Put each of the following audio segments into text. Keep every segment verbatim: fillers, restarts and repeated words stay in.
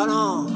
Turn on.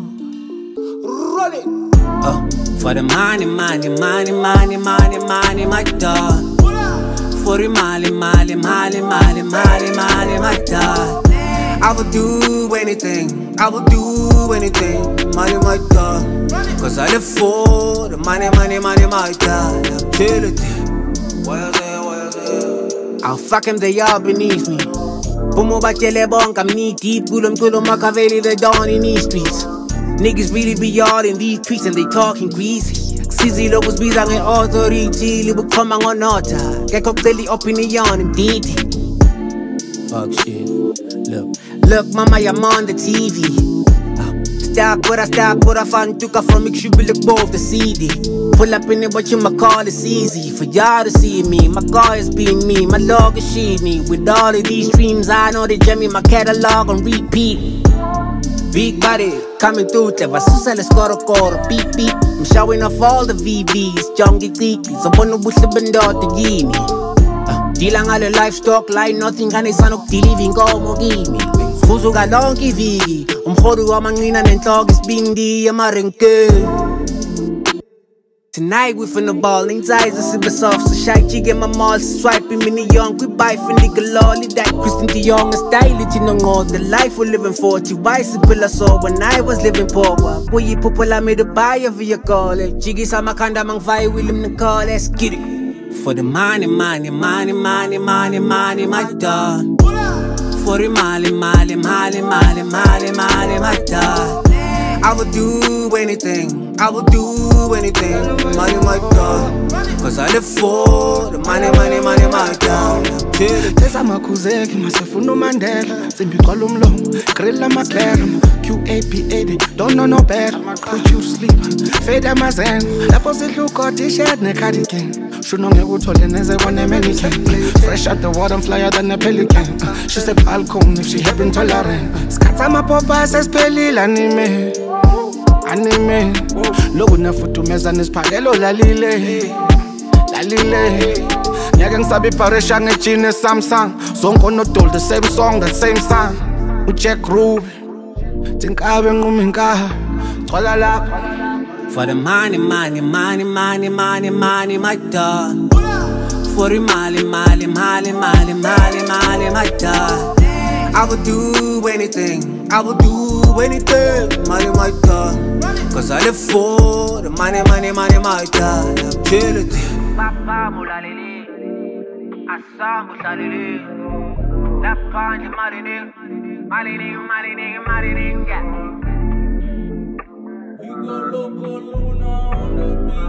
Run it. Oh, for the money, money, money, money, money, money, my dog. For the money, money, money, money, money, money, my dog. I would do anything, I would do anything, money, my dog. Cause I live for the money, money, money, my dog. I'll kill it. What you say, what you say? I'll fuck him, they are beneath me. Pumo bachele bonk, I'm knee deep. Gulum gulum makaveli, they down in these streets. Niggas really be all in these streets and they talking greasy. Sizzy locals be like an authority, live come on nota. Get cocktail up in the yarn and D D. Fuck shit. Look, look, mama, I'm on the T V. Stop what I stop what I find took off from make sure we look above the C D. Pull up in it, what you my call, it's easy for y'all to see me. My car is being me, my log is she me. With all of these streams, I know they jam me my catalog on repeat. Big body coming through, clever, so let's go to call beep beep. I'm showing off all the V Vs, jungle deepies. I wanna push the bend out the guinea. Di lang alle livestock, line nothing can is anok living go mogimi. Fuzu ga lonki vigi, umkhodu wa mangina nentlog is bindi amarenke. Tonight we finna ball, anxiety super soft, so shy chick in my mall, swiping mini young, we buy for nigga lolly, that Christian the young style it, you know all the life we're living for. You wise I saw when I was living poor. Boy you popular made a buy a vehicle, Jiggy sama kanda mang fire William the call, let's get it. For the money, money, money, money, money, money, my dog. For the money, money, money, money, money, money, my dog. I would do anything, I would do anything, money, my dog. Cause I live for the money, money, money, my dog. Tesa makuzeki, masefuno Mandela. Simbi kolumlong, grilla McLaren. Q A P A, they don't know no better. Put you to sleep, fade amazen. Lapo zidluko t-shirt ne cardigan. Shunonge utole neze one American. Fresh out the water, I'm flyer than a pelican. She said balcony if she have intolerant. Skata mapopa says peli anime. Anime. Logo na futu meza nispagelo lalile. Lalile. Nyaka ngisabi parisha ngejine Samsung. Zonke no told the same song, the same song. Ucheck Ruby. Tinkabe nguminka. Thola lapha. For the money, money, money, money, money, money, my dog. For the money, money, money, money, money, money, my dog. I would do anything, I would do anything, money, my dog. Cause I live for the money, money, money, my dog. I'll kill it. Papa mulalili, asa mulalili, la panja malini, malini, malini, malini, yeah. We go loco Luna on the beat.